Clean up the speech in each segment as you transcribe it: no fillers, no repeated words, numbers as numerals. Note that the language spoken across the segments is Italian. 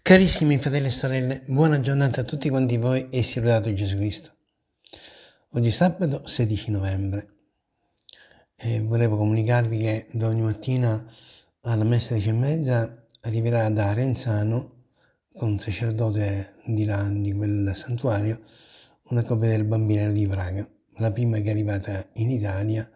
Carissimi fratelli e sorelle, buona giornata a tutti quanti voi e sia lodato Gesù Cristo. Oggi è sabato 16 novembre e volevo comunicarvi che domani mattina alla messa 10:30 arriverà da Renzano, con un sacerdote di là di quel santuario, una coppia del Bambinero di Praga, la prima che è arrivata in Italia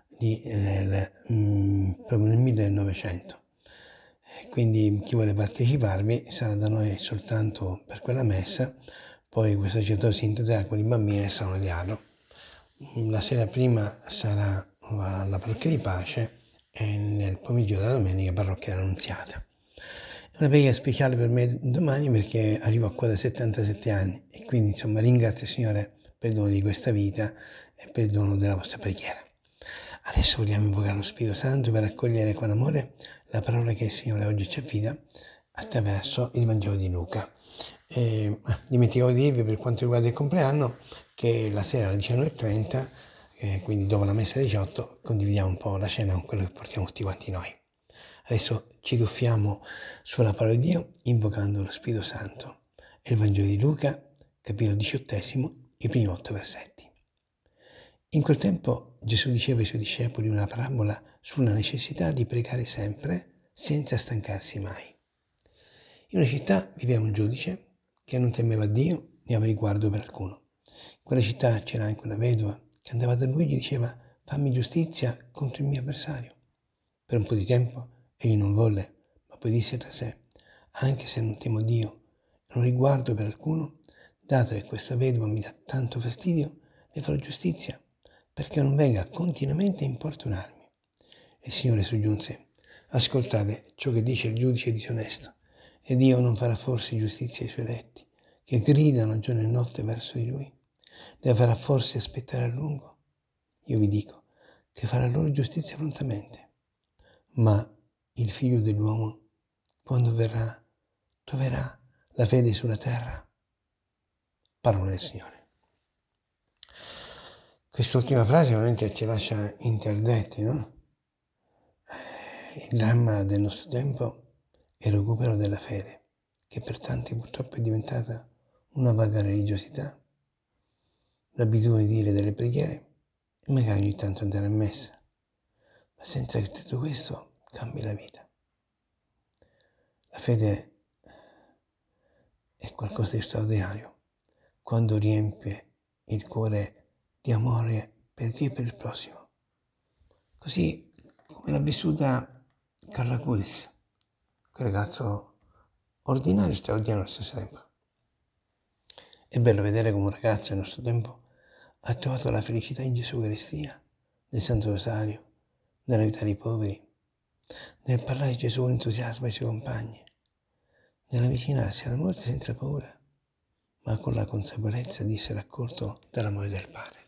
proprio nel 1900. Quindi chi vuole parteciparvi sarà da noi soltanto per quella messa, poi questo sacerdote si introdurrà con i bambini nel salone di Arlo. La sera prima sarà alla parrocchia di Pace e nel pomeriggio della domenica parrocchia dell'Annunziata. È una preghiera speciale per me domani perché arrivo a quota 77 anni e quindi insomma ringrazio il Signore per il dono di questa vita e per il dono della vostra preghiera. Adesso vogliamo invocare lo Spirito Santo per accogliere con amore la parola che il Signore oggi ci affida attraverso il Vangelo di Luca. Dimenticavo di dirvi per quanto riguarda il compleanno che la sera alle 19:30, quindi dopo la messa alle 18, condividiamo un po' la cena con quello che portiamo tutti quanti noi. Adesso ci tuffiamo sulla parola di Dio invocando lo Spirito Santo. È il Vangelo di Luca, capitolo 18, i primi 8 versetti. In quel tempo Gesù diceva ai suoi discepoli una parabola sulla necessità di pregare sempre senza stancarsi mai. In una città viveva un giudice che non temeva Dio né aveva riguardo per alcuno. In quella città c'era anche una vedova che andava da lui e gli diceva: fammi giustizia contro il mio avversario. Per un po' di tempo egli non volle, ma poi disse tra sé: anche se non temo Dio e non riguardo per alcuno, dato che questa vedova mi dà tanto fastidio, le farò giustizia, perché non venga continuamente a importunarmi. E il Signore soggiunse: ascoltate ciò che dice il giudice disonesto. E Dio non farà forse giustizia ai suoi eletti, che gridano giorno e notte verso di Lui? Le farà forse aspettare a lungo? Io vi dico che farà loro giustizia prontamente. Ma il Figlio dell'uomo, quando verrà, troverà la fede sulla terra? Parola del Signore. Quest'ultima frase ovviamente ci lascia interdetti, no? Il dramma del nostro tempo è il recupero della fede, che per tanti purtroppo è diventata una vaga religiosità, l'abitudine di dire delle preghiere e magari ogni tanto andare a messa, ma senza che tutto questo cambi la vita. La fede è qualcosa di straordinario quando riempie il cuore di amore per Dio e per il prossimo, così come l'ha vissuta Carla Cudis, quel ragazzo ordinario e straordinario allo stesso tempo. È bello vedere come un ragazzo nel nostro tempo ha trovato la felicità in Gesù Eucaristia, nel Santo Rosario, nell'aiutare i poveri, nel parlare di Gesù con entusiasmo ai suoi compagni, nell'avvicinarsi alla morte senza paura, ma con la consapevolezza di essere accolto dall'amore del Padre.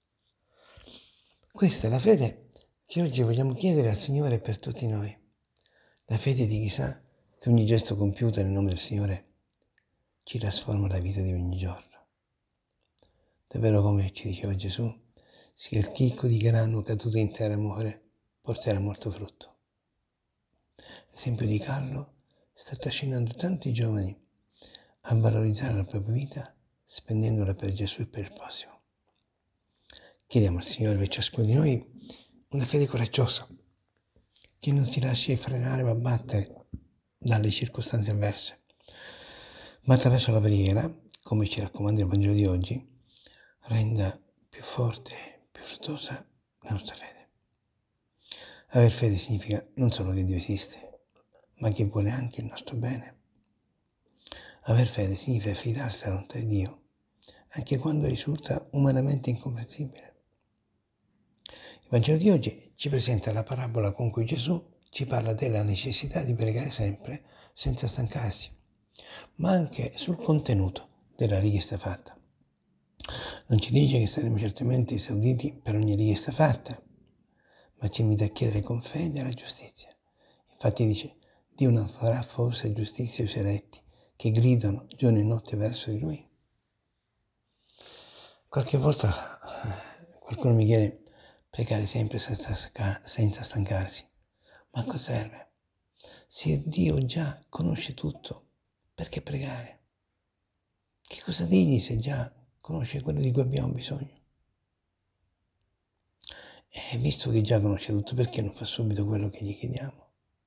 Questa è la fede che oggi vogliamo chiedere al Signore per tutti noi. La fede di chi sa che ogni gesto compiuto nel nome del Signore ci trasforma la vita di ogni giorno. Davvero, come ci diceva Gesù, sia il chicco di grano caduto in terra muore, porterà molto frutto. L'esempio di Carlo sta trascinando tanti giovani a valorizzare la propria vita spendendola per Gesù e per il prossimo. Chiediamo al Signore per ciascuno di noi una fede coraggiosa, che non si lasci frenare o abbattere dalle circostanze avverse, ma attraverso la preghiera, come ci raccomanda il Vangelo di oggi, renda più forte, più fruttuosa la nostra fede. Aver fede significa non solo che Dio esiste, ma che vuole anche il nostro bene. Aver fede significa fidarsi alla volontà di Dio, anche quando risulta umanamente incomprensibile. Il Vangelo di oggi ci presenta la parabola con cui Gesù ci parla della necessità di pregare sempre senza stancarsi, ma anche sul contenuto della richiesta fatta. Non ci dice che saremo certamente esauditi per ogni richiesta fatta, ma ci invita a chiedere con fede la giustizia. Infatti dice: Dio non farà forse giustizia ai suoi eletti che gridano giorno e notte verso di Lui? Qualche volta qualcuno mi chiede: pregare sempre senza stancarsi, ma a cosa serve? Se Dio già conosce tutto Perché pregare? Che cosa dirgli se già conosce quello di cui abbiamo bisogno? E visto che già conosce tutto, perché non fa subito quello che gli chiediamo?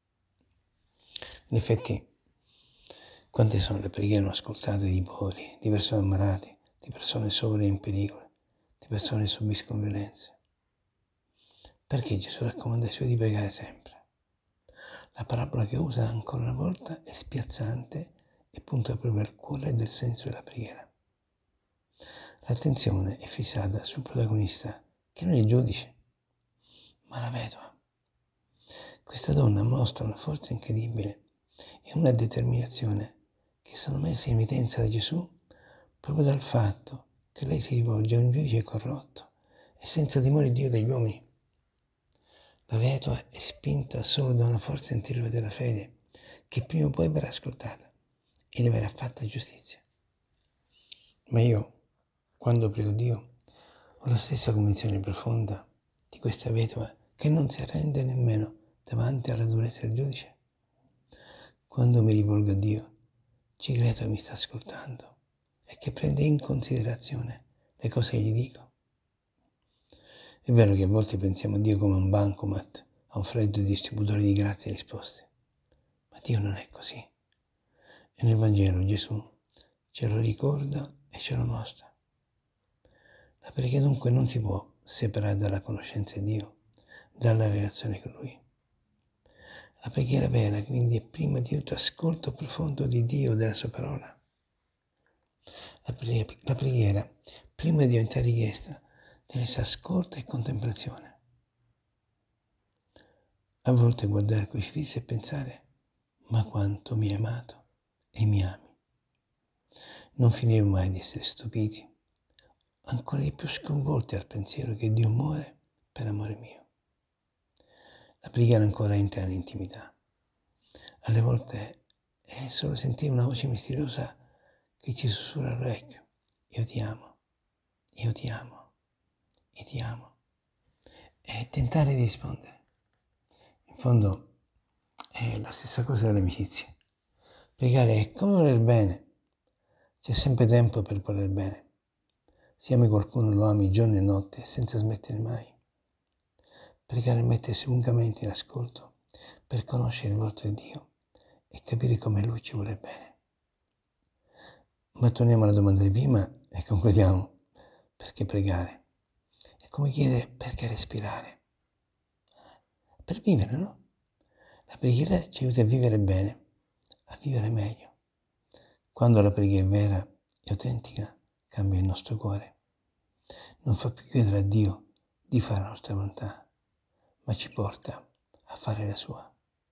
In effetti, quante sono le preghiere non ascoltate di poveri, di persone ammalate, di persone sole e in pericolo, di persone che subiscono violenze? Perché Gesù raccomanda ai suoi di pregare sempre? La parabola che usa ancora una volta è spiazzante e punta proprio al cuore del senso della preghiera. L'attenzione è fissata sul protagonista, che non è il giudice, ma la vedova. Questa donna mostra una forza incredibile e una determinazione che sono messe in evidenza da Gesù proprio dal fatto che lei si rivolge a un giudice corrotto e senza timore di Dio degli uomini. La vedova è spinta solo da una forza interiore della fede che prima o poi verrà ascoltata e le verrà fatta giustizia. Ma io, quando prego Dio, ho la stessa convinzione profonda di questa vedova che non si arrende nemmeno davanti alla durezza del giudice. Quando mi rivolgo a Dio, ci credo che mi sta ascoltando e che prende in considerazione le cose che gli dico. È vero che a volte pensiamo a Dio come a un bancomat, a un freddo distributore di grazie e risposte, ma Dio non è così. E nel Vangelo Gesù ce lo ricorda e ce lo mostra. La preghiera dunque non si può separare dalla conoscenza di Dio, dalla relazione con Lui. La preghiera vera quindi è prima di tutto ascolto profondo di Dio, della sua parola. La preghiera, prima di diventare richiesta, deve essere ascolto e contemplazione. A volte guardare il crocifisso e pensare, ma quanto mi hai amato e mi ami. Non finiremo mai di essere stupiti, ancora di più sconvolti al pensiero che Dio muore per amore mio. La preghiera ancora entra nell'intimità. Alle volte è solo sentire una voce misteriosa che ci sussurra all'orecchio. Io ti amo, io ti amo, io ti amo. E tentare di rispondere. In fondo è la stessa cosa dell'amicizia. Pregare è come voler bene. C'è sempre tempo per voler bene. Se ami qualcuno lo ami giorno e notte senza smettere mai. Pregare è mettersi lungamente in ascolto per conoscere il volto di Dio e capire come Lui ci vuole bene. Ma torniamo alla domanda di prima e concludiamo. Perché pregare? È come chiedere perché respirare. Per vivere, no? La preghiera ci aiuta a vivere bene, a vivere meglio. Quando la preghiera è vera e autentica, cambia il nostro cuore. Non fa più chiedere a Dio di fare la nostra volontà, ma ci porta a fare la sua.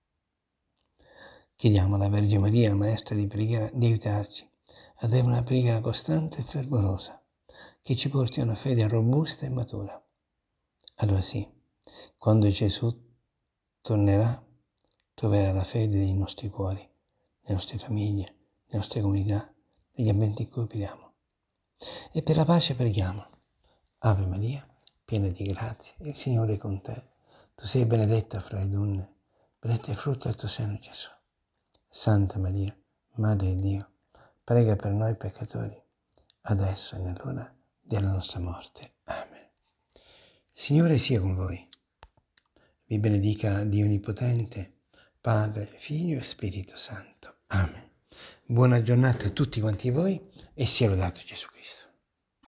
Chiediamo alla Vergine Maria, Maestra di preghiera, di aiutarci ad avere una preghiera costante e fervorosa, che ci porti a una fede robusta e matura. Allora sì, quando Gesù tornerà, troverà la fede nei nostri cuori, nelle nostre famiglie, nelle nostre comunità, negli ambienti in cui viviamo. E per la pace preghiamo. Ave Maria, piena di grazia, il Signore è con te. Tu sei benedetta fra le donne, benedetto è il frutto del tuo seno, Gesù. Santa Maria, Madre di Dio, prega per noi peccatori, adesso e nell'ora della nostra morte. Amen. Il Signore sia con voi. Vi benedica Dio Onnipotente, Padre, Figlio e Spirito Santo. Amen. Buona giornata a tutti quanti voi e sia lodato Gesù Cristo.